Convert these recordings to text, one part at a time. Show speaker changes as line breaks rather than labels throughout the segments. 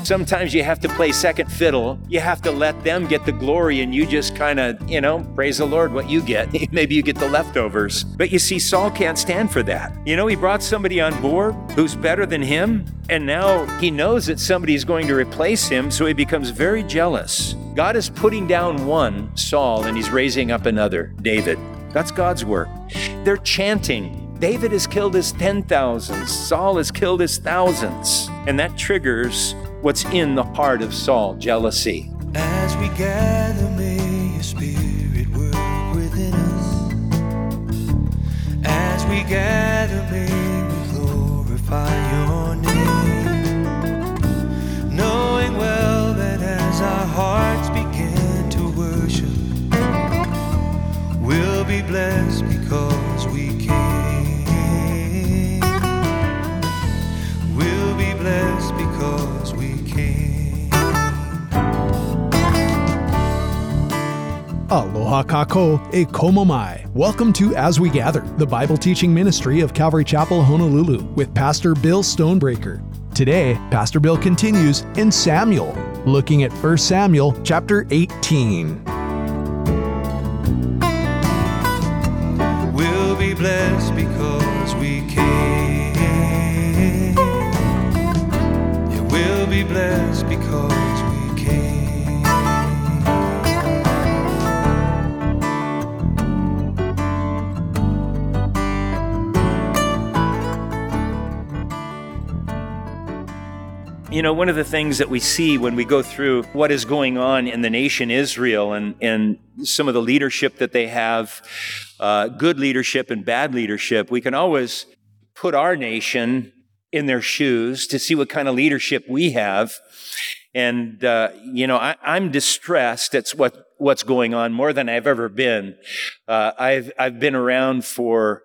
Sometimes you have to play second fiddle. You have to let them get the glory and you just kind of, praise the Lord what you get. Maybe you get the leftovers. But you see, Saul can't stand for that. He brought somebody on board who's better than him, and now he knows that somebody's going to replace him, so he becomes very jealous. God is putting down one, Saul, and he's raising up another, David. That's God's work. They're chanting. David has killed his 10,000s. Saul has killed his thousands. And that triggers what's in the heart of Saul, jealousy.
As we gather, may your spirit work within us. As we gather, may we glorify your name. Knowing well that as our hearts begin to worship, we'll be blessed because we came. We'll be blessed because we came.
Aloha kako e komo mai. Welcome to As We Gather, the Bible teaching ministry of Calvary Chapel, Honolulu, with Pastor Bill Stonebreaker. Today, Pastor Bill continues in Samuel, looking at 1 Samuel chapter 18.
We'll be blessed because we came. Yeah, we'll be blessed because we came.
One of the things that we see when we go through what is going on in the nation Israel and some of the leadership that they have, good leadership and bad leadership, we can always put our nation in their shoes to see what kind of leadership we have. And, I'm distressed at what's going on more than I've ever been. I've been around for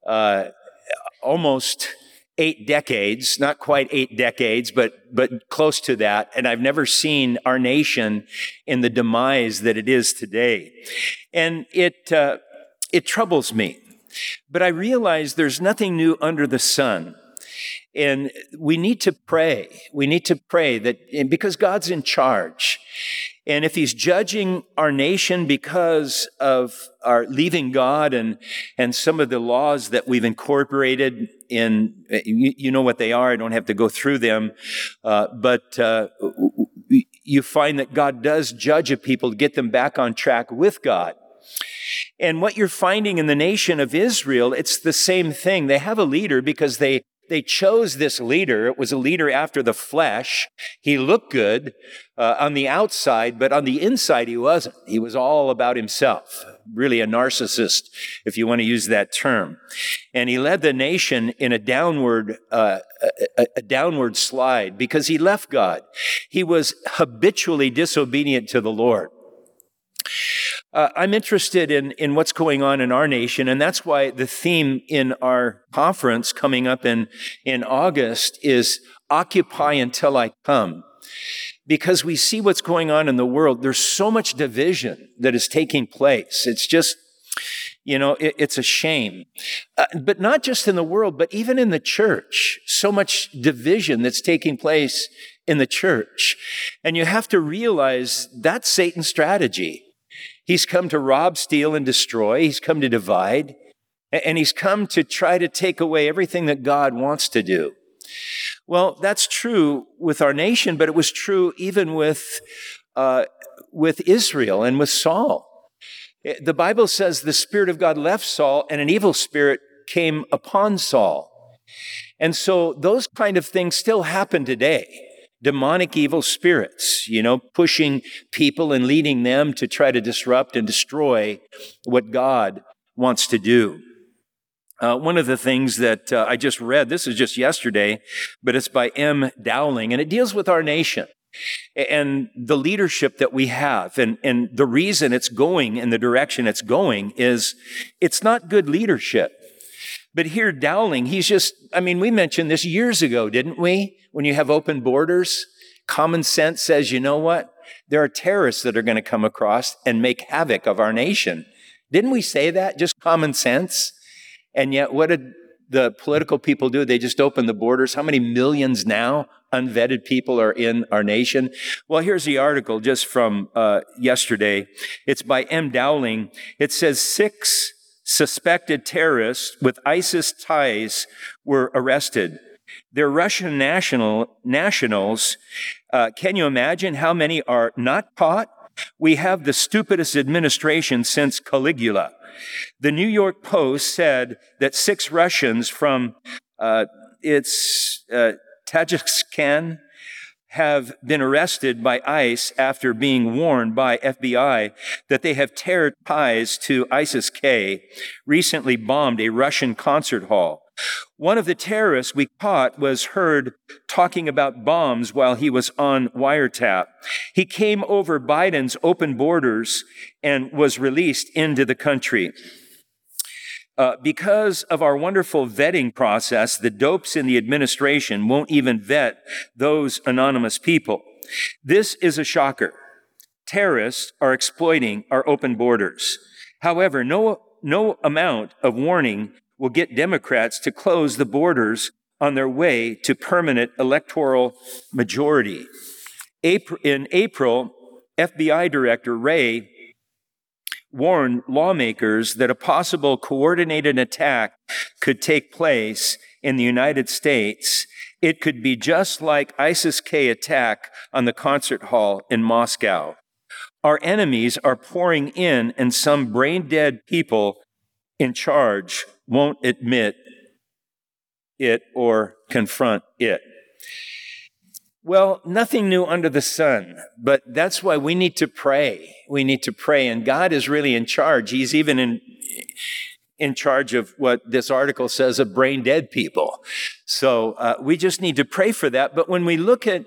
almost 8 decades, not quite 8 decades, but close to that. And I've never seen our nation in the demise that it is today. And it troubles me. But I realize there's nothing new under the sun. And we need to pray. We need to pray that because God's in charge. And if he's judging our nation because of our leaving God and some of the laws that we've incorporated in, you know what they are, I don't have to go through them, but you find that God does judge a people to get them back on track with God. And what you're finding in the nation of Israel, it's the same thing. They have a leader because they chose this leader. It was a leader after the flesh. He looked good on the outside, but on the inside he wasn't. He was all about himself, really a narcissist, if you want to use that term. And he led the nation in a downward slide because he left God. He was habitually disobedient to the Lord. I'm interested in what's going on in our nation, and that's why the theme in our conference coming up in August is Occupy Until I Come. Because we see what's going on in the world. There's so much division that is taking place. It's just, it's a shame. But not just in the world, but even in the church. So much division that's taking place in the church. And you have to realize that's Satan's strategy. He's come to rob, steal, and destroy. He's come to divide. And he's come to try to take away everything that God wants to do. Well, that's true with our nation, but it was true even with Israel and with Saul. The Bible says the Spirit of God left Saul and an evil spirit came upon Saul. And so those kind of things still happen today. Demonic evil spirits, pushing people and leading them to try to disrupt and destroy what God wants to do. One of the things that I just read, this is just yesterday, but it's by M. Dowling, and it deals with our nation and the leadership that we have. And the reason it's going in the direction it's going is it's not good leadership. But here, Dowling, we mentioned this years ago, didn't we? When you have open borders, common sense says, you know what? There are terrorists that are going to come across and make havoc of our nation. Didn't we say that? Just common sense? And yet, what did the political people do? They just open the borders. How many millions now unvetted people are in our nation? Well, here's the article just from yesterday. It's by M. Dowling. It says 6 suspected terrorists with ISIS ties were arrested. They're Russian nationals. Can you imagine how many are not caught? We have the stupidest administration since Caligula. The New York Post said that 6 Russians from Tajikistan have been arrested by ICE after being warned by FBI that they have terror ties to ISIS-K, recently bombed a Russian concert hall. One of the terrorists we caught was heard talking about bombs while he was on wiretap. He came over Biden's open borders and was released into the country. Because of our wonderful vetting process, the dopes in the administration won't even vet those anonymous people. This is a shocker. Terrorists are exploiting our open borders. However, no amount of warning will get Democrats to close the borders on their way to permanent electoral majority. In April, FBI Director Wray warned lawmakers that a possible coordinated attack could take place in the United States. It could be just like ISIS-K attack on the concert hall in Moscow. Our enemies are pouring in, and some brain-dead people in charge won't admit it or confront it. Well, nothing new under the sun, but that's why we need to pray. We need to pray, and God is really in charge. He's even in charge of what this article says of brain dead people. So we just need to pray for that. But when we look at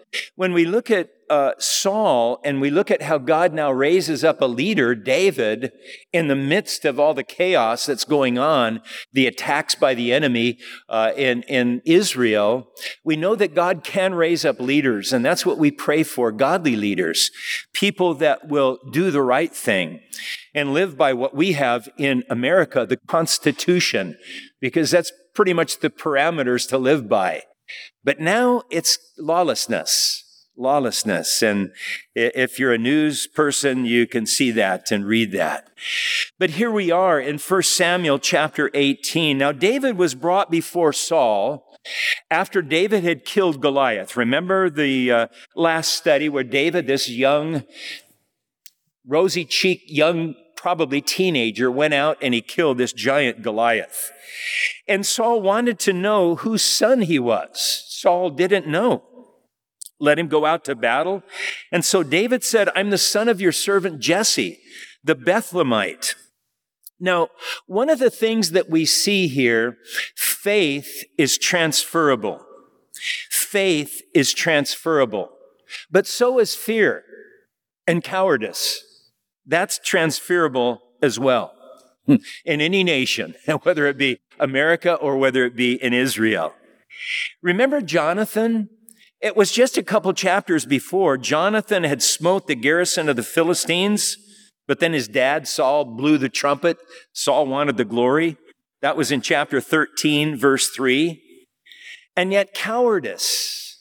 Saul, and we look at how God now raises up a leader, David, in the midst of all the chaos that's going on, the attacks by the enemy in Israel, we know that God can raise up leaders, and that's what we pray for, godly leaders, people that will do the right thing and live by what we have in America, the Constitution, because that's pretty much the parameters to live by. But now it's lawlessness. And if you're a news person, you can see that and read that. But here we are in 1 Samuel chapter 18. Now, David was brought before Saul after David had killed Goliath. Remember the last study where David, this young, rosy-cheeked, young, probably teenager, went out and he killed this giant Goliath. And Saul wanted to know whose son he was. Saul didn't know. Let him go out to battle. And so David said, I'm the son of your servant Jesse, the Bethlehemite. Now, one of the things that we see here, faith is transferable. Faith is transferable. But so is fear and cowardice. That's transferable as well in any nation, whether it be America or whether it be in Israel. Remember Jonathan? It was just a couple chapters before, Jonathan had smote the garrison of the Philistines, but then his dad, Saul, blew the trumpet. Saul wanted the glory. That was in chapter 13, verse 3. And yet cowardice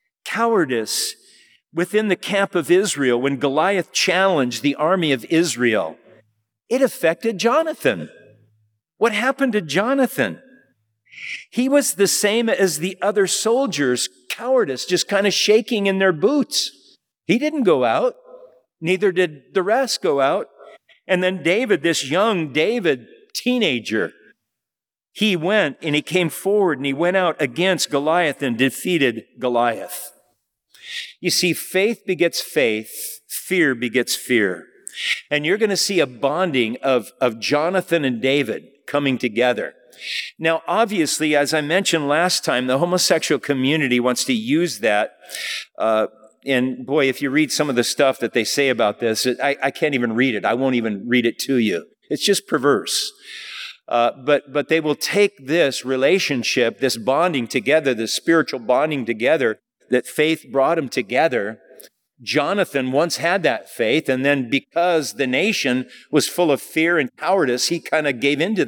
within the camp of Israel, when Goliath challenged the army of Israel, it affected Jonathan. What happened to Jonathan? He was the same as the other soldiers, cowardice, just kind of shaking in their boots. He didn't go out. Neither did the rest go out. And then David, this young David, teenager, he went and he came forward and he went out against Goliath and defeated Goliath. You see, faith begets faith, fear begets fear. And you're going to see a bonding of Jonathan and David coming together. Now, obviously, as I mentioned last time, the homosexual community wants to use that. And boy, if you read some of the stuff that they say about this, I can't even read it. I won't even read it to you. It's just perverse. But they will take this relationship, this bonding together, this spiritual bonding together, that faith brought them together. Jonathan once had that faith, and then because the nation was full of fear and cowardice, he kind of gave into that.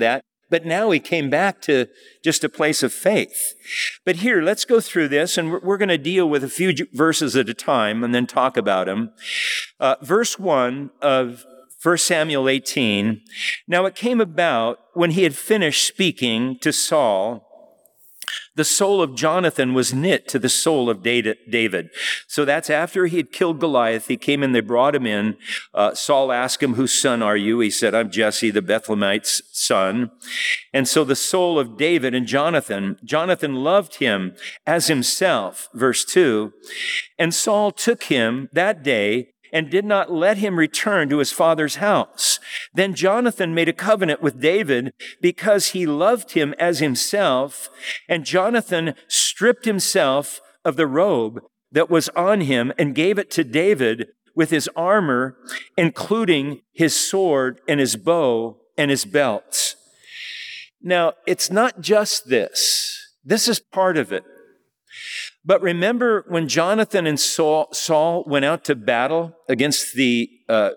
But now he came back to just a place of faith. But here, let's go through this, and we're going to deal with a few verses at a time and then talk about them. Verse 1 of 1 Samuel 18. Now it came about when he had finished speaking to Saul, the soul of Jonathan was knit to the soul of David. So that's after he had killed Goliath. He came in, they brought him in. Saul asked him, whose son are you? He said, I'm Jesse, the Bethlehemite's son. And so the soul of David and Jonathan loved him as himself. Verse 2, and Saul took him that day and did not let him return to his father's house. Then Jonathan made a covenant with David because he loved him as himself, and Jonathan stripped himself of the robe that was on him and gave it to David with his armor, including his sword and his bow and his belts. Now, it's not just this. This is part of it. But remember when Jonathan and Saul went out to battle against the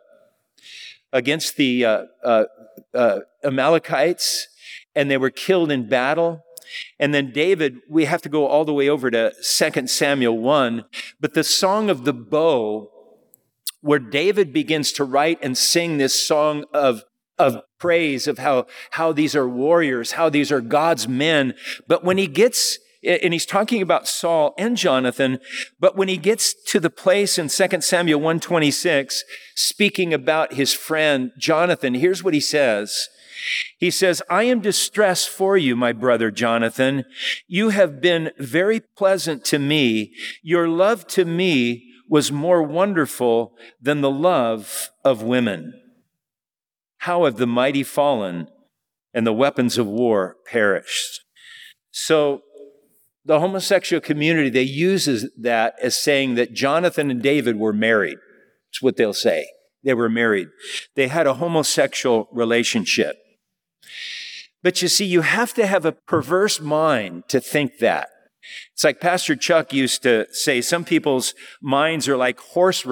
Amalekites, and they were killed in battle. And then David, we have to go all the way over to 2 Samuel 1, but the Song of the Bow, where David begins to write and sing this song of praise of how these are warriors, how these are God's men. But when he gets, and he's talking about Saul and Jonathan, but when he gets to the place in 2 Samuel 1:26, speaking about his friend Jonathan, here's what he says. He says, I am distressed for you, my brother Jonathan. You have been very pleasant to me. Your love to me was more wonderful than the love of women. How have the mighty fallen and the weapons of war perished? So the homosexual community, they uses that as saying that Jonathan and David were married. That's what they'll say. They were married. They had a homosexual relationship. But you see, you have to have a perverse mind to think that. It's like Pastor Chuck used to say, some people's minds are like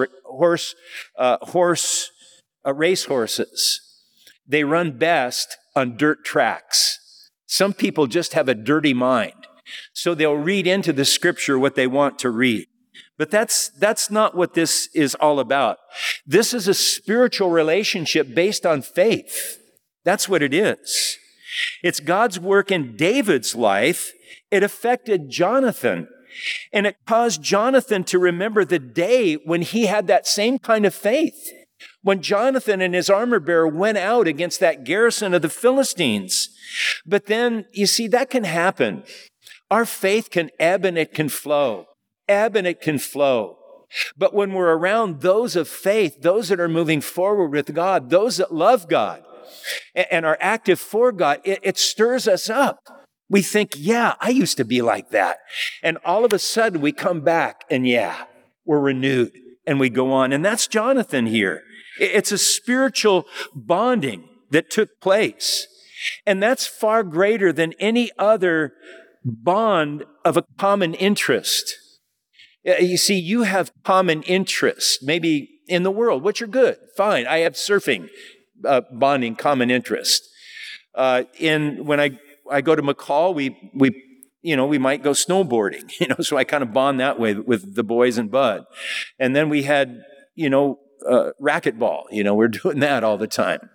racehorses. They run best on dirt tracks. Some people just have a dirty mind. So they'll read into the scripture what they want to read. But that's not what this is all about. This is a spiritual relationship based on faith. That's what it is. It's God's work in David's life. It affected Jonathan. And it caused Jonathan to remember the day when he had that same kind of faith. When Jonathan and his armor bearer went out against that garrison of the Philistines. But then, you see, that can happen. Our faith can ebb and it can flow. Ebb and it can flow. But when we're around those of faith, those that are moving forward with God, those that love God and are active for God, it stirs us up. We think, yeah, I used to be like that. And all of a sudden we come back and yeah, we're renewed and we go on. And that's Jonathan here. It's a spiritual bonding that took place. And that's far greater than any other bond of a common interest. You see, you have common interest, maybe in the world, which are good. Fine. I have surfing, bonding, common interest. When I go to McCall, we might go snowboarding, so I kind of bond that way with the boys and Bud. And then we had, racquetball, we're doing that all the time.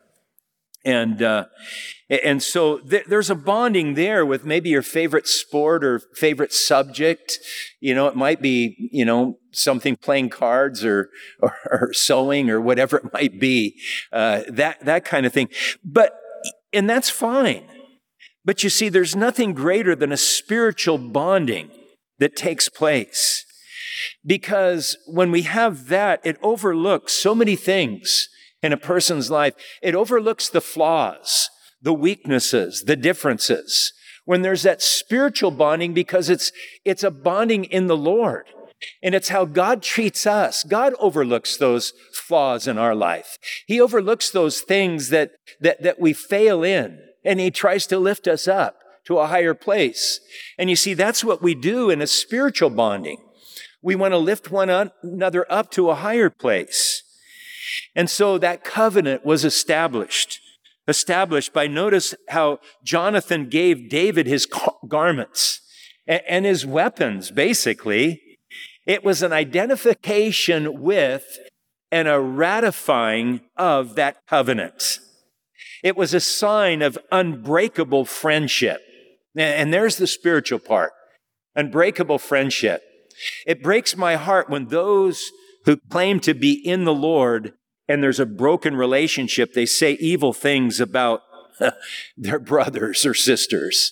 And so there's a bonding there with maybe your favorite sport or favorite subject. It might be, something playing cards or sewing or whatever it might be, that kind of thing. And that's fine. But you see, there's nothing greater than a spiritual bonding that takes place. Because when we have that, it overlooks so many things in a person's life. It overlooks the flaws, the weaknesses, the differences. When there's that spiritual bonding, because it's a bonding in the Lord. And it's how God treats us. God overlooks those flaws in our life. He overlooks those things that we fail in. And He tries to lift us up to a higher place. And you see, that's what we do in a spiritual bonding. We want to lift one another up to a higher place. And so that covenant was established established by, notice how Jonathan gave David his garments and his weapons, basically. It was an identification with and a ratifying of that covenant. It was a sign of unbreakable friendship. And there's the spiritual part, unbreakable friendship. It breaks my heart when those who claim to be in the Lord and there's a broken relationship, they say evil things about their brothers or sisters.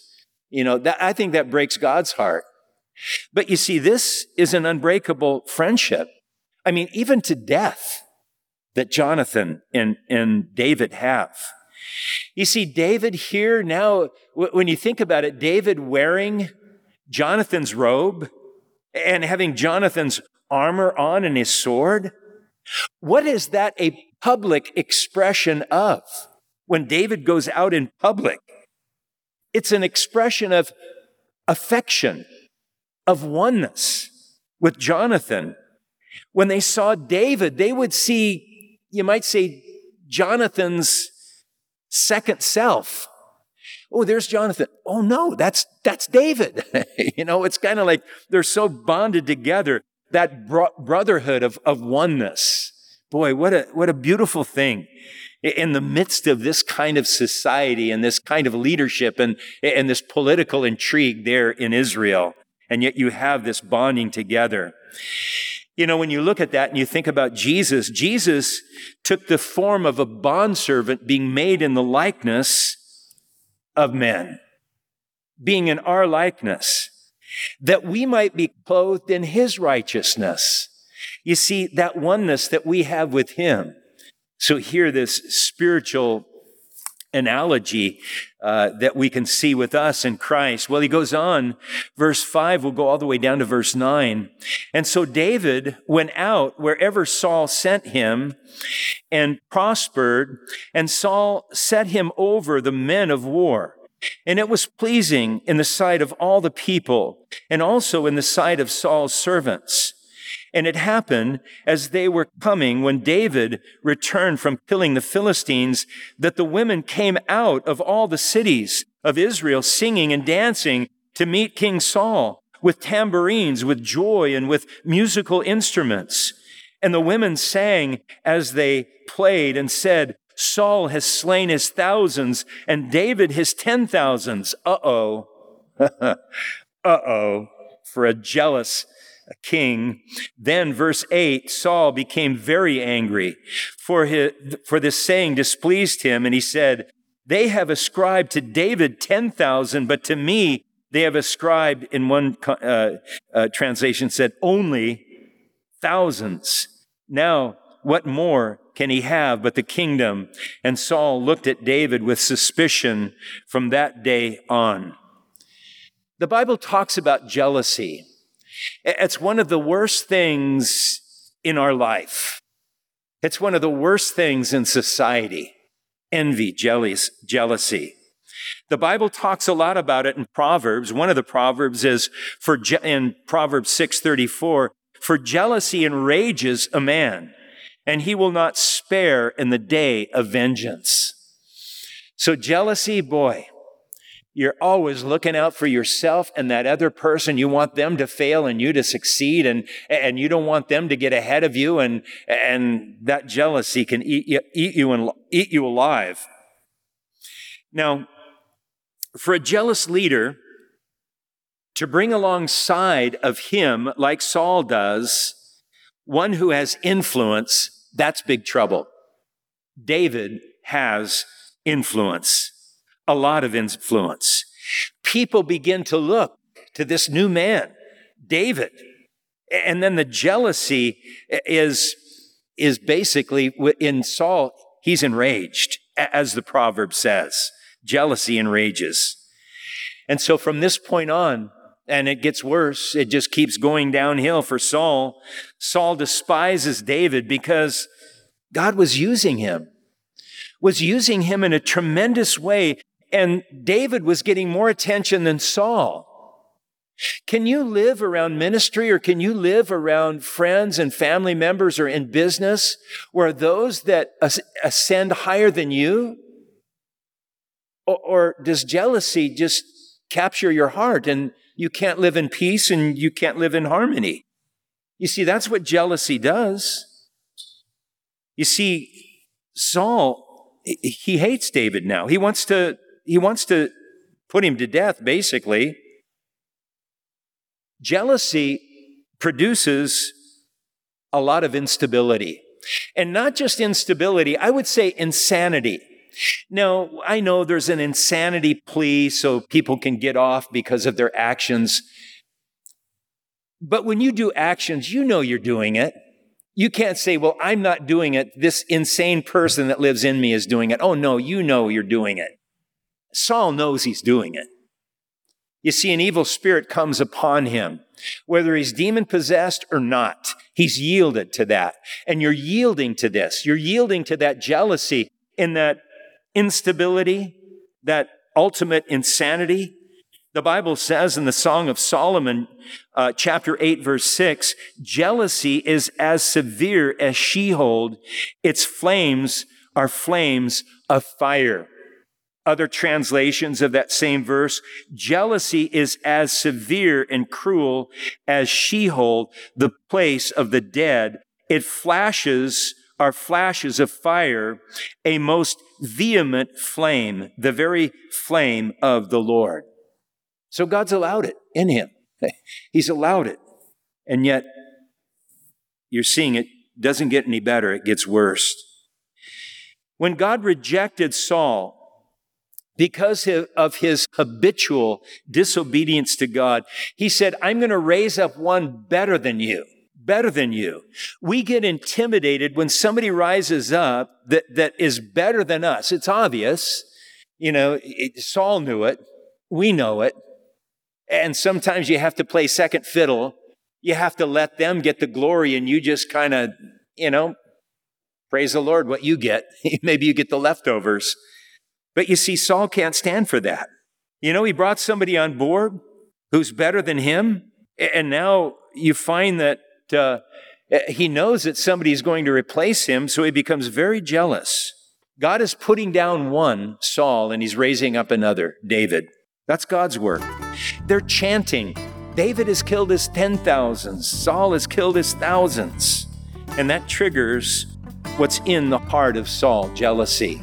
I think that breaks God's heart. But you see, this is an unbreakable friendship. I mean, even to death that Jonathan and David have. You see, David here now, when you think about it, David wearing Jonathan's robe and having Jonathan's armor on and his sword. What is that a public expression of when David goes out in public? It's an expression of affection, of oneness with Jonathan. When they saw David, they would see, you might say, Jonathan's second self. Oh, there's Jonathan. Oh no, that's David. It's kind of like they're so bonded together. That brotherhood of oneness. Boy, what a beautiful thing in the midst of this kind of society and this kind of leadership and this political intrigue there in Israel. And yet you have this bonding together. When you look at that and you think about Jesus, Jesus took the form of a bondservant being made in the likeness of men, being in our likeness, that we might be clothed in his righteousness. You see, that oneness that we have with him. So here, this spiritual analogy that we can see with us in Christ. Well, he goes on, verse 5, we'll go all the way down to verse 9. And so David went out wherever Saul sent him and prospered, and Saul set him over the men of war. And it was pleasing in the sight of all the people, and also in the sight of Saul's servants. And it happened as they were coming, when David returned from killing the Philistines, that the women came out of all the cities of Israel singing and dancing to meet King Saul with tambourines, with joy, and with musical instruments. And the women sang as they played and said, Saul has slain his thousands and David his 10,000s. Uh-oh. Uh-oh. For a jealous king. Then verse 8, Saul became very angry, for this saying displeased him. And he said, they have ascribed to David 10,000, but to me they have ascribed, in one translation said, only thousands. Now, what more can he have but the kingdom? And Saul looked at David with suspicion from that day on. The Bible talks about jealousy. It's one of the worst things in our life. It's one of the worst things in society. Envy, jealousy. The Bible talks a lot about it in Proverbs. One of the Proverbs is in Proverbs 6:34, for jealousy enrages a man, and he will not spare in the day of vengeance. So jealousy, boy, you're always looking out for yourself and that other person. You want them to fail and you to succeed, and you don't want them to get ahead of you, and that jealousy can eat you alive. Now, for a jealous leader to bring alongside of him, like Saul does, one who has influence, that's big trouble. David has influence, a lot of influence. People begin to look to this new man, David. And then the jealousy is basically in Saul, he's enraged, as the proverb says. Jealousy enrages. And so from this point on, and it gets worse, it just keeps going downhill for Saul. Saul despises David because God was using him in a tremendous way. And David was getting more attention than Saul. Can you live around ministry, or can you live around friends and family members, or in business, where those that ascend higher than you, Or does jealousy just capture your heart and you can't live in peace and you can't live in harmony? You see, that's what jealousy does. You see, Saul, he hates David now. He wants to put him to death, basically. Jealousy produces a lot of instability. And not just instability, I would say insanity. Now, I know there's an insanity plea so people can get off because of their actions. But when you do actions, you know you're doing it. You can't say, well, I'm not doing it. This insane person that lives in me is doing it. Oh, no, you know you're doing it. Saul knows he's doing it. You see, an evil spirit comes upon him. Whether he's demon-possessed or not, he's yielded to that. And you're yielding to this. You're yielding to that jealousy and that instability, that ultimate insanity. The Bible says in the Song of Solomon, chapter 8, verse 6, jealousy is as severe as Sheol. Its flames are flames of fire. Other translations of that same verse, jealousy is as severe and cruel as Sheol, the place of the dead. It are flashes of fire, a most vehement flame, the very flame of the Lord. So God's allowed it in him. He's allowed it. And yet, you're seeing it doesn't get any better, it gets worse. When God rejected Saul, because of his habitual disobedience to God, he said, I'm going to raise up one better than you. Better than you. We get intimidated when somebody rises up that is better than us. It's obvious. You know, Saul knew it. We know it. And sometimes you have to play second fiddle. You have to let them get the glory and you just kind of, praise the Lord what you get. Maybe you get the leftovers. But you see, Saul can't stand for that. He brought somebody on board who's better than him. And now you find that he knows that somebody's going to replace him, so he becomes very jealous. God is putting down one, Saul, and he's raising up another, David. That's God's work. They're chanting, David has killed his 10,000s, Saul has killed his thousands. And that triggers what's in the heart of Saul, jealousy.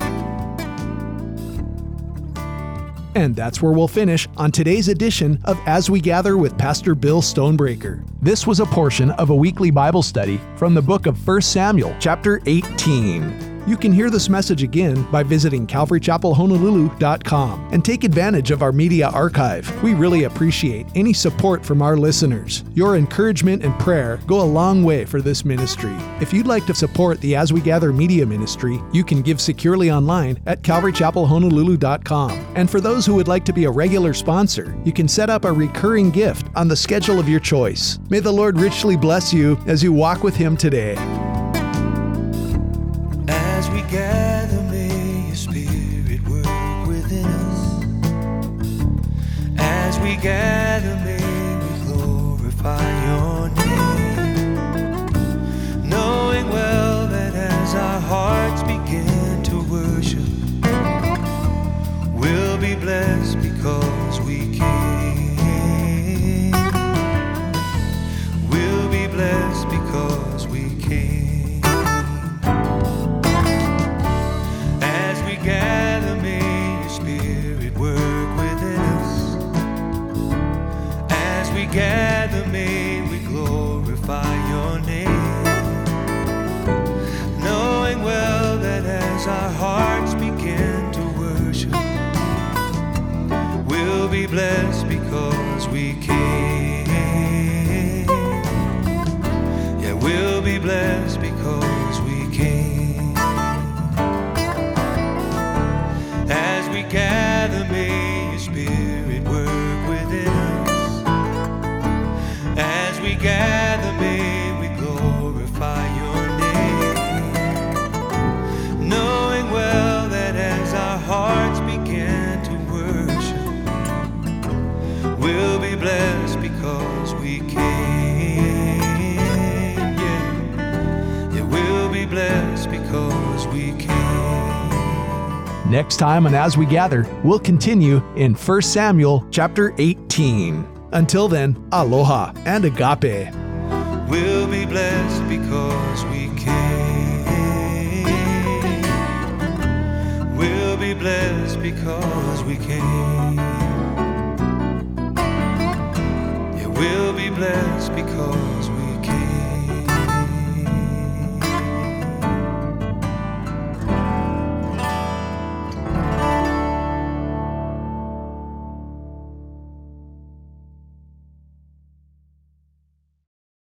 And that's where we'll finish on today's edition of As We Gather with Pastor Bill Stonebreaker. This was a portion of a weekly Bible study from the book of 1 Samuel, chapter 18. You can hear this message again by visiting CalvaryChapelHonolulu.com and take advantage of our media archive. We really appreciate any support from our listeners. Your encouragement and prayer go a long way for this ministry. If you'd like to support the As We Gather media ministry, you can give securely online at CalvaryChapelHonolulu.com. And for those who would like to be a regular sponsor, you can set up a recurring gift on the schedule of your choice. May the Lord richly bless you as you walk with Him today.
As we gather, may your Spirit work within us. As we gather, may we glorify your name. Knowing well that as our hearts begin to worship, we'll be blessed because we came. We'll be blessed because we came. Gather, may your Spirit work within us. As we gather, may we glorify your name. Knowing well that as our hearts begin to worship, we'll be blessed because we came. Yeah, we'll be blessed because we came. As we gather, may your Spirit work within us. As we gather, may we glorify your name. Knowing well that as our hearts begin to worship, we'll be blessed because we came. Yeah, we'll be blessed because we came.
Next time on As We Gather, we'll continue in 1 Samuel chapter 18. Until then, aloha and agape.
We'll be blessed because we came. We'll be blessed because we came. Yeah, we'll be blessed because we